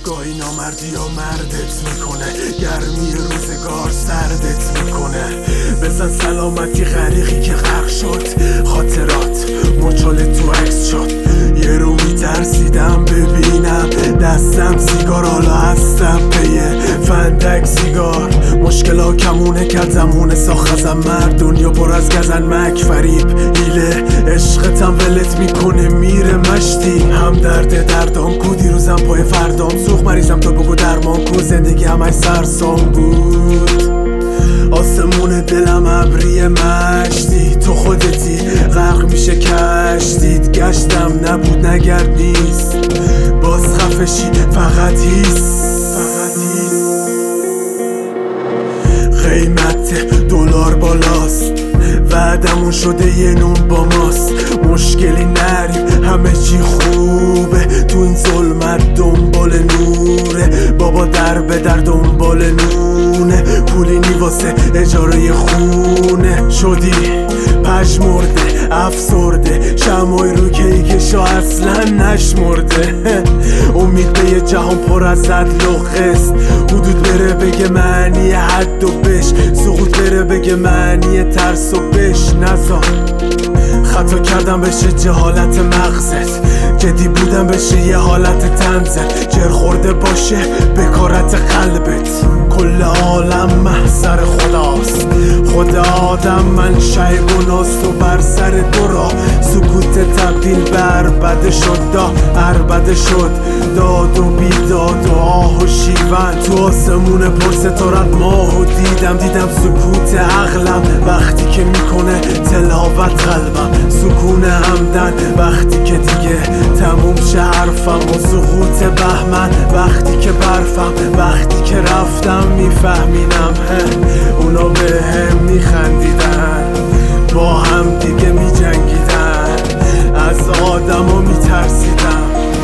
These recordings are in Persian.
گاهی نامردی یا مردت میکنه، گرمی روزگار سردت میکنه. بزن سلامتی غریقی که غرق شد، خاطرات مچال تو عکس شد. یه رو میترسیدم ببینم دستم سیگار، حالا هستم پیه فندک سیگار. مشکلا کمونه کرد زمونه ساخت ازم مرد، دنیا پر از گزن مک فریب هیله. عشقتم ولت میکنه میره مشتی، هم درد دردام کو دیروزم پای فردام. سوخ مریضم تو بگو درمان کو، زندگی همش سرسام بود. آسمون دلم ابری مشتی، تو خودتی غرق میشه کشتید. گشتم نبود نگرد نیست، باز خفشی فقط هیست. قیمت دلار بالاست، وعدمون شده یه نون با ماست. مشکلی نریم همه چی خوبه، تو این ظلمت دنبال نوره. بابا در به در دنبال نونه، پولی نی واسه اجاره خونه. شدی پژمرده افسرده، شمعی رو کیکشا اصلا نشمرده. امید به یه جهان پر از عدل و قسط، حدود بره بگه معنی حد و بش، سقوط بره بگه معنی ترس و بش. نزار خطا کردم بشه جهالت مغزت، جدی بودم بشه یه حالت تنزت. جر خورده باشه بکارت قلبت، کل عالم محضر خداست. خدا آدم منشأ گناست و بر سر دو راه سکوت تبدیل به عربده شد. عربده شد داد و بیداد و آه و شیون. تو آسمون پر ستارت ماهو دیدم سکوت عقلم وقتی که میکنه تلاوت قلبم. سکون همدن وقتی که دیگه تموم شه حرفم، و سقوط بهمن وقتی که برفم. وقتی که رفتم میفهمینم اونا به هم میخندیدن، با هم دیگه میجنگیدن. از آدمو میترسیدم،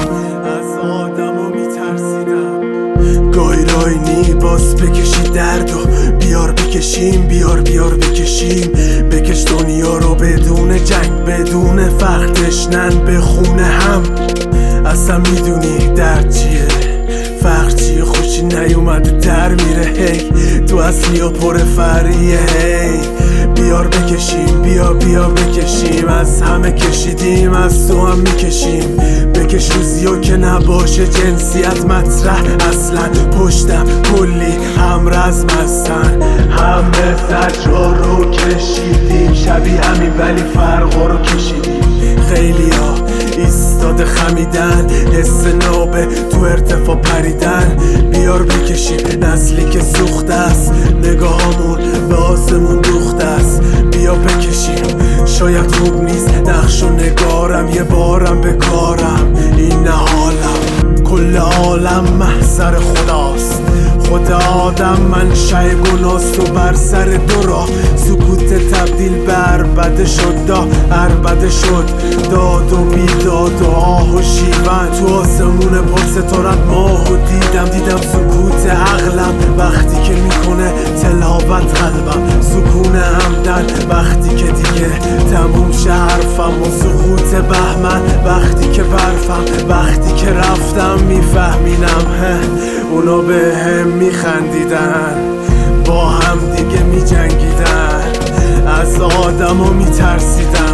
از آدمو میترسیدم. گاهی راینی باز بکشی درد و بیار بکشیم، بیار بکشیم. بکش دنیا رو بدون جنگ بدون فقر، تشنن به خونه هم. اصلا میدونی درد چیه فقر چیه، خوشی نیومده در میره هی. تو اصلی و پر فریه هی. بیار بکشیم بیا بکشیم، از همه کشیدیم از تو هم میکشیم. بکش روزیو که نباشه جنسیت مطرح اصلا، پشتم کلی همرزم هستن. همه زجرا رو کشیدیم، شبیه همین ولی فرقا رو کشیدیم. خیلی ها ایستاده خمیدن، حس نابه تو ارتفاع پریدن. بیار بکشیم نسلی که سوخته است، نگاهامون به آسمون دوخته است. بیا بکشیم شاید خوب نیست نقش و نگارم، یه بارم به کارم. این نه حالم، کل عالم محضر خداست. خدا آدم منشأ گناست و بر سر دو راه سکوت تبدیل به عربده شد. عربده شد داد و بیداد و آه و شیون. تو آسمون پر ستارت ماهو دیدم سکوت عقلم وقتی که میکنه تلاوت قلبم. سکون همدن وقتی که دیگه تموم شه حرفم، و سقوط بهمن وقتی که برفم. وقتی که رفتم میفهمینم اونا به هم میخندیدن، با هم دیگه میجنگیدن. از آدمو میترسیدم.